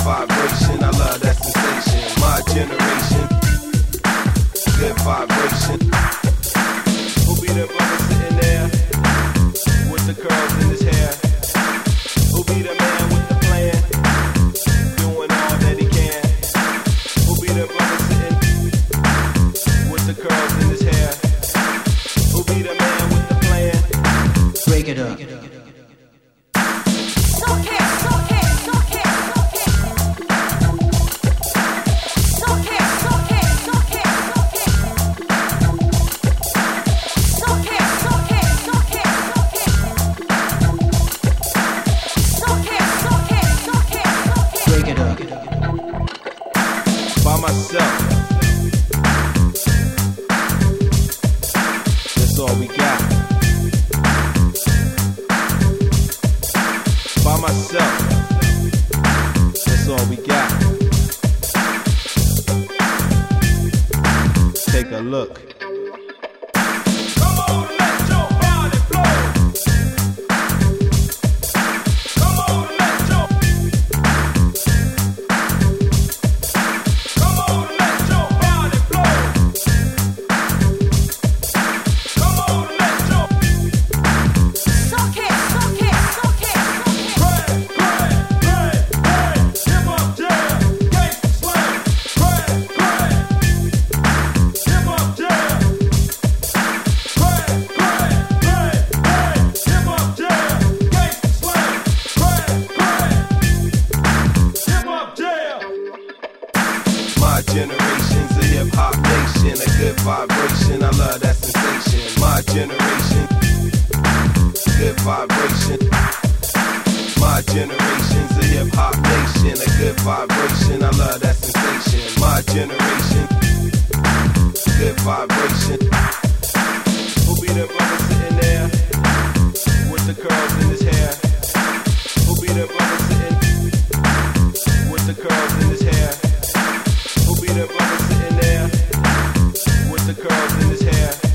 vibration, I love that sensation. My generation, good vibration. Who be the brother sitting there with the curls in his hair? Who be the man with the plan, doing all that he can? Who be the brother sitting with the curls in his hair? Who be the man with the plan? Break it up. By myself, that's all we got. By myself, that's all we got. Take a look. My generation's a hip-hop nation, a good vibration, I love that sensation. My generation, good vibration. My generation's a hip-hop nation, a good vibration, I love that sensation. My generation, good vibration. Who be the brother sitting there with the curls in his hair? Who be the brother sitting with the curls in his hair? Who be the brother sitting there with the curls in his hair?